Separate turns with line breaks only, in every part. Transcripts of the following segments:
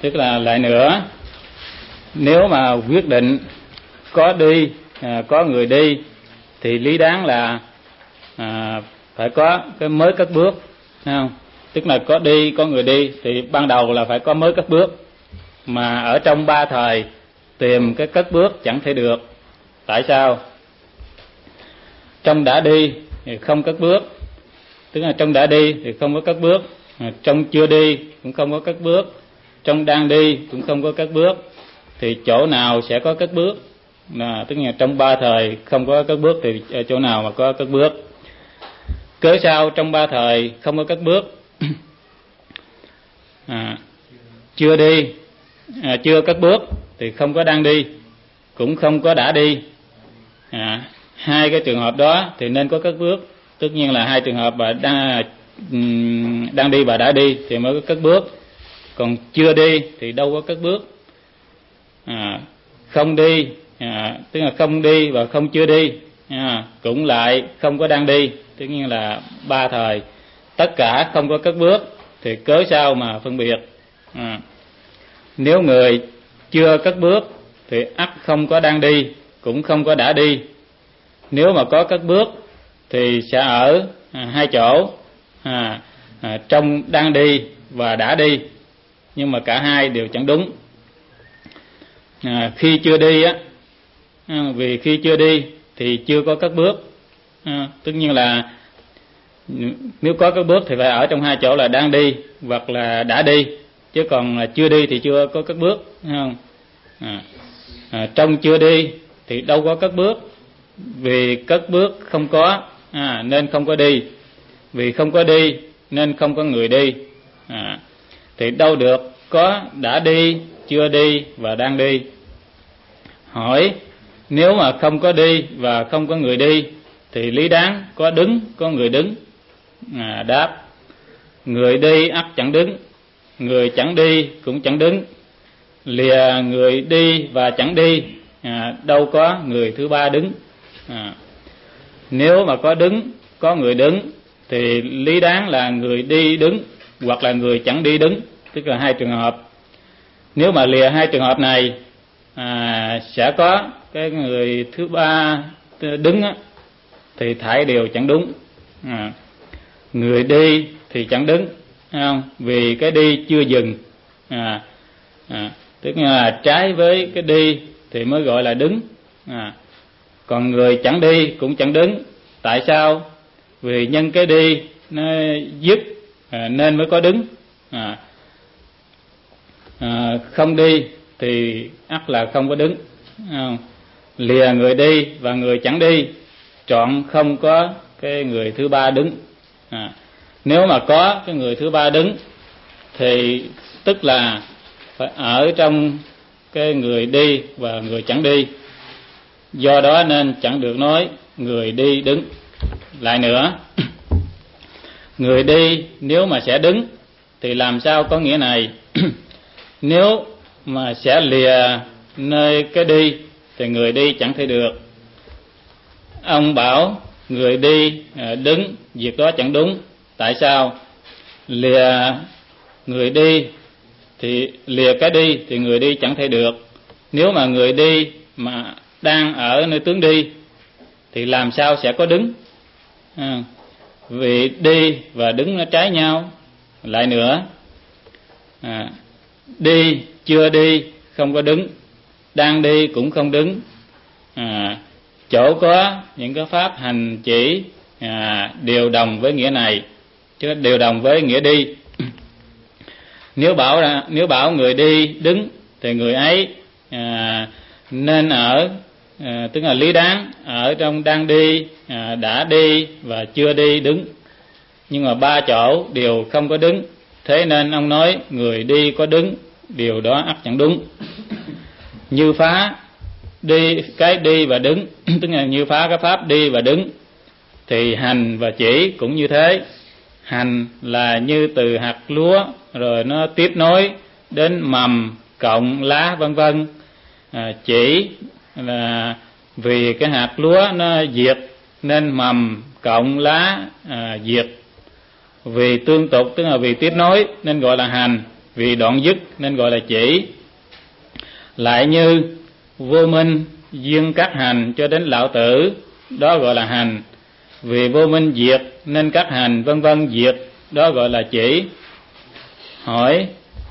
Tức là lại nữa, nếu mà quyết định có đi, có người đi thì lý đáng là phải có cái mới cất bước, thấy không? Tức là có đi, có người đi thì ban đầu là phải có mới cất bước. Mà ở trong ba thời tìm cái cất bước chẳng thể được. Tại sao? Trong đã đi thì không cất bước, tức là trong đã đi thì không có cất bước, trong chưa đi cũng không có cất bước, trong đang đi cũng không có cất bước. Thì chỗ nào sẽ có cất bước? Tức là trong ba thời không có cất bước thì chỗ nào mà có cất bước? Cớ sao trong ba thời không có cất bước? Chưa đi, chưa cất bước thì không có đang đi, cũng không có đã đi. Hai cái trường hợp đó thì nên có cất bước. Tất nhiên là hai trường hợp mà đang đi và đã đi thì mới có cất bước. Còn chưa đi thì đâu có cất bước. Không đi, tức là không đi và không chưa đi, cũng lại không có đang đi. Tất nhiên là ba thời tất cả không có cất bước thì cớ sao mà phân biệt? Nếu người chưa cất bước thì ắt không có đang đi, cũng không có đã đi. Nếu mà có cất bước thì sẽ ở hai chỗ, trong đang đi và đã đi, nhưng mà cả hai đều chẳng đúng. Khi chưa đi á, vì khi chưa đi thì chưa có cất bước. Tất nhiên là nếu có cất bước thì phải ở trong hai chỗ là đang đi hoặc là đã đi, chứ còn là chưa đi thì chưa có cất bước, thấy không? Trong chưa đi thì đâu có cất bước, vì cất bước không có, nên không có đi, vì không có đi nên không có người đi. Thì đâu được có đã đi, chưa đi và đang đi. Hỏi, nếu mà không có đi và không có người đi thì lý đáng có đứng, có người đứng. Đáp, người đi ắt chẳng đứng, người chẳng đi cũng chẳng đứng. Lìa người đi và chẳng đi, đâu có người thứ ba đứng. Nếu mà có đứng, có người đứng thì lý đáng là người đi đứng hoặc là người chẳng đi đứng, tức là hai trường hợp. Nếu mà lìa hai trường hợp này, sẽ có cái người thứ ba đứng á, thì thảy đều chẳng đúng. Người đi thì chẳng đứng, không? Vì cái đi chưa dừng, tức là trái với cái đi thì mới gọi là đứng. Còn người chẳng đi cũng chẳng đứng. Tại sao? Vì nhân cái đi nó dứt nên mới có đứng. Không đi thì ắt là không có đứng. Lìa người đi và người chẳng đi, chọn không có cái người thứ ba đứng. Nếu mà có cái người thứ ba đứng thì tức là phải ở trong cái người đi và người chẳng đi. Do đó nên chẳng được nói người đi đứng. Lại nữa, người đi nếu mà sẽ đứng thì làm sao có nghĩa này? Nếu mà sẽ lìa nơi cái đi thì người đi chẳng thể được. Ông bảo người đi đứng, việc đó chẳng đúng. Tại sao? Lìa người đi thì lìa cái đi thì người đi chẳng thể được. Nếu mà người đi mà đang ở nơi tướng đi thì làm sao sẽ có đứng? Vì đi và đứng nó trái nhau. Lại nữa, đi chưa đi không có đứng, đang đi cũng không đứng. Chỗ có những cái pháp hành chỉ đều đồng với nghĩa này, chứ đều đồng với nghĩa đi. Nếu bảo người đi đứng thì người ấy nên ở, tức là lý đáng ở trong đang đi, đã đi và chưa đi đứng. Nhưng mà ba chỗ đều không có đứng, thế nên ông nói người đi có đứng, điều đó ắt chẳng đúng. Như phá đi cái đi và đứng, tức là như phá cái pháp đi và đứng, thì hành và chỉ cũng như thế. Hành là như từ hạt lúa rồi nó tiếp nối đến mầm, cọng, lá vân vân. Chỉ là vì cái hạt lúa nó diệt nên mầm, cọng, lá diệt. Vì tương tục tức là vì tiếp nối nên gọi là hành. vì đoạn dứt nên gọi là chỉ. Lại như vô minh duyên các hành cho đến lão tử, đó gọi là hành. Vì vô minh diệt nên các hành vân vân diệt, đó gọi là chỉ. Hỏi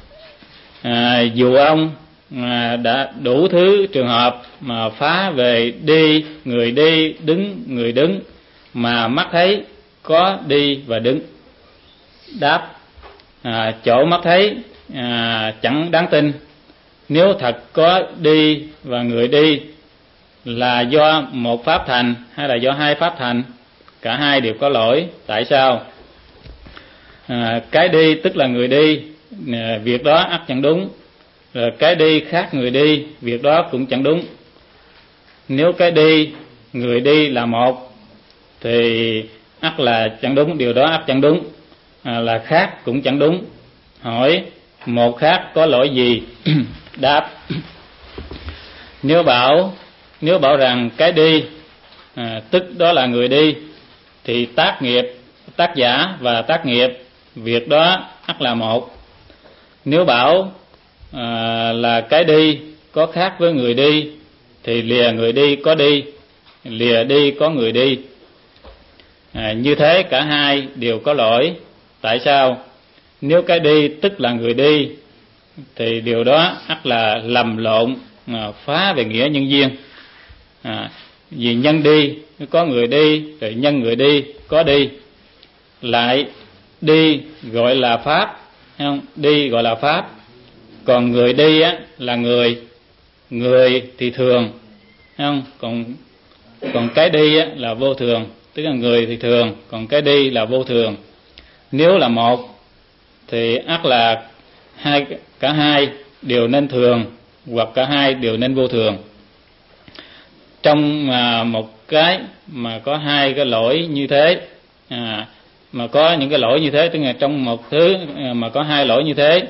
dù ông đã đủ thứ trường hợp mà phá về đi, đứng, người đứng, mà mắt thấy có đi và đứng. Đáp: chỗ mắt thấy chẳng đáng tin. Nếu thật có đi và người đi là do một pháp thành hay là do hai pháp thành? Cả hai đều có lỗi. Tại sao? Cái đi tức là người đi, việc đó ắt chẳng đúng. Rồi cái đi khác người đi, việc đó cũng chẳng đúng. Nếu cái đi, người đi là một thì ắt là chẳng đúng, điều đó ắt chẳng đúng. Là khác cũng chẳng đúng. Hỏi một khác có lỗi gì? Đáp: Nếu bảo rằng cái đi tức đó là người đi, thì tác giả và tác nghiệp, việc đó ắt là một. Nếu bảo là cái đi có khác với người đi, thì lìa người đi có đi, lìa đi có người đi. Như thế cả hai đều có lỗi. Tại sao? Nếu cái đi tức là người đi thì điều đó ắt là lầm lộn, phá về nghĩa nhân duyên. Vì nhân đi có người đi, rồi nhân người đi có đi. Lại đi gọi là pháp, không? Đi gọi là pháp. Còn người đi là người thì thường, không? Còn cái đi là vô thường, tức là người thì thường, còn cái đi là vô thường. Nếu là một thì ắt là cả hai đều nên thường, hoặc cả hai đều nên vô thường. Trong một cái mà có hai cái lỗi như thế, mà có những cái lỗi như thế, tức là trong một thứ mà có hai lỗi như thế,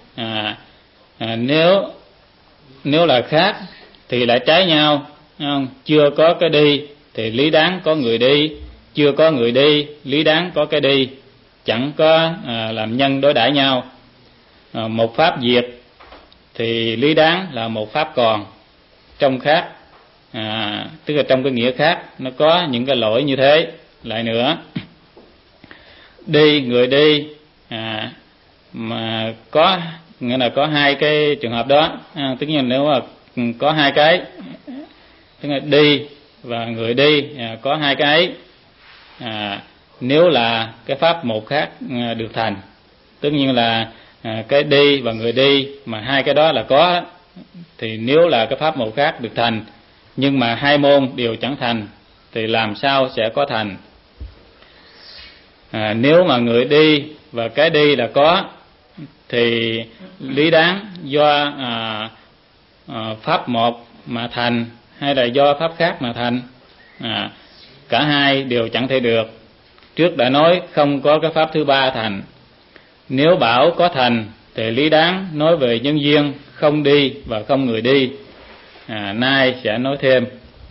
nếu là khác thì lại trái nhau, không? Chưa có cái đi thì lý đáng có người đi, chưa có người đi lý đáng có cái đi, chẳng có làm nhân đối đãi nhau. Một pháp diệt thì lý đáng là một pháp còn trong khác, tức là trong cái nghĩa khác nó có những cái lỗi như thế. Lại nữa, đi người đi mà có nghĩa là có hai cái trường hợp đó, tức là nếu mà có hai cái, tức là đi và người đi có hai cái ấy, nếu là cái pháp một khác được thành, tất nhiên là cái đi và người đi mà hai cái đó là có, thì nếu là cái pháp một khác được thành, nhưng mà hai môn đều chẳng thành thì làm sao sẽ có thành? Nếu mà người đi và cái đi là có thì lý đáng do pháp một mà thành hay là do pháp khác mà thành? Cả hai đều chẳng thể được. Trước đã nói không có cái pháp thứ ba thành. Nếu bảo có thành thì lý đáng nói về nhân duyên không đi và không người đi. Nay sẽ nói thêm.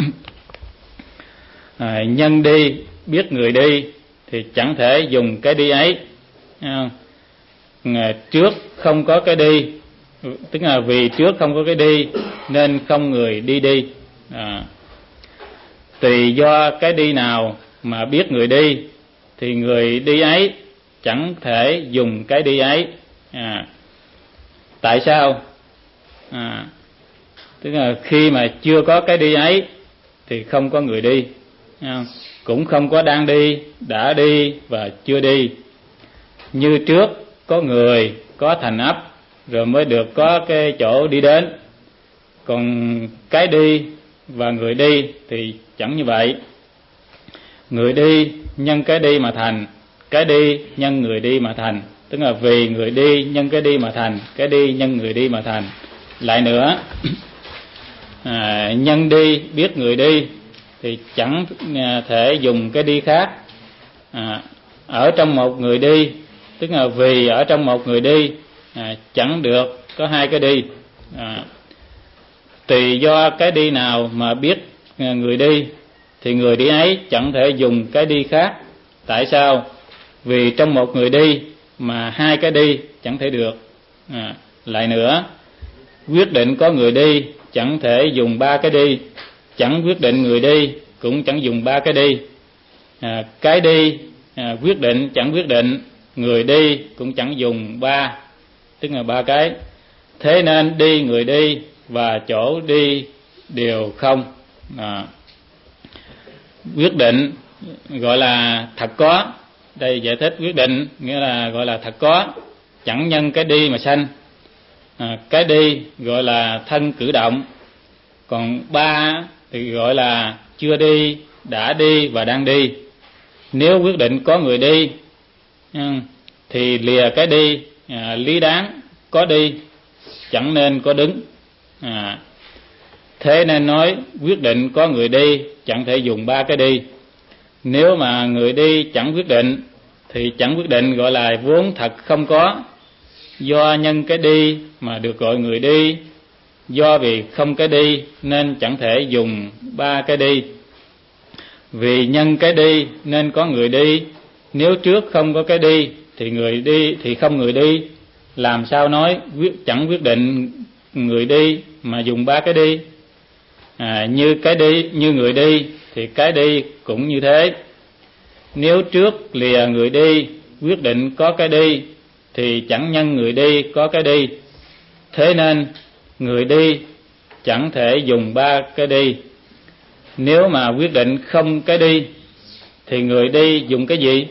Nhân đi biết người đi thì chẳng thể dùng cái đi ấy. Trước không có cái đi, tức là vì trước không có cái đi nên không người đi đi. Tùy do cái đi nào mà biết người đi thì người đi ấy chẳng thể dùng cái đi ấy. Tại sao? Tức là khi mà chưa có cái đi ấy thì không có người đi, cũng không có đang đi, đã đi và chưa đi. Như trước có người, có thành ấp rồi mới được có cái chỗ đi đến. Còn cái đi và người đi thì chẳng như vậy. Người đi nhân cái đi mà thành, cái đi nhân người đi mà thành, tức là vì người đi nhân cái đi mà thành, cái đi nhân người đi mà thành. Lại nữa, nhân đi biết người đi thì chẳng thể dùng cái đi khác. Ở trong một người đi, tức là vì ở trong một người đi chẳng được có hai cái đi. Tùy do cái đi nào mà biết người đi thì người đi ấy chẳng thể dùng cái đi khác. Tại sao? Vì trong một người đi mà hai cái đi chẳng thể được. Lại nữa, quyết định có người đi chẳng thể dùng ba cái đi, chẳng quyết định người đi cũng chẳng dùng ba cái đi. Cái đi quyết định chẳng quyết định người đi cũng chẳng dùng ba, tức là ba cái. Thế nên đi, người đi và chỗ đi đều không. Quyết định gọi là thật có. Đây giải thích quyết định nghĩa là gọi là thật có, chẳng nhân cái đi mà sanh. Cái đi gọi là thân cử động, còn ba thì gọi là chưa đi, đã đi và đang đi. Nếu quyết định có người đi thì lìa cái đi, lý đáng có đi, chẳng nên có đứng. Thế nên nói quyết định có người đi chẳng thể dùng ba cái đi. Nếu mà người đi chẳng quyết định thì chẳng quyết định gọi là vốn thật không có. Do nhân cái đi mà được gọi người đi, do vì không cái đi nên chẳng thể dùng ba cái đi. Vì nhân cái đi nên có người đi, nếu trước không có cái đi thì người đi thì không người đi, làm sao nói chẳng quyết định người đi mà dùng ba cái đi. Như cái đi, như người đi thì cái đi cũng như thế. Nếu trước lìa người đi quyết định có cái đi thì chẳng nhân người đi có cái đi. Thế nên người đi chẳng thể dùng ba cái đi. Nếu mà quyết định không cái đi thì người đi dùng cái gì?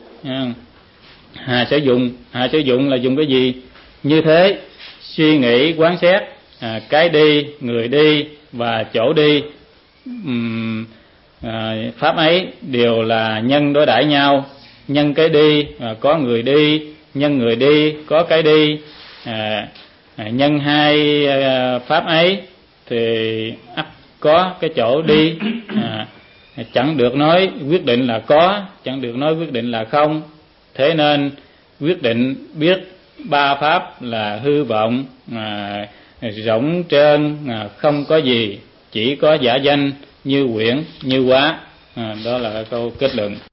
Hà sử dụng là dùng cái gì? Như thế suy nghĩ quán xét, cái đi, người đi và chỗ đi, pháp ấy đều là nhân đối đãi nhau. Nhân cái đi có người đi, nhân người đi có cái đi. Nhân hai pháp ấy thì ắt có cái chỗ đi. Chẳng được nói quyết định là có, chẳng được nói quyết định là không. Thế nên quyết định biết ba pháp là hư vọng, rỗng trơn, không có gì, chỉ có giả danh, như quyển như quá. Đó là câu kết luận.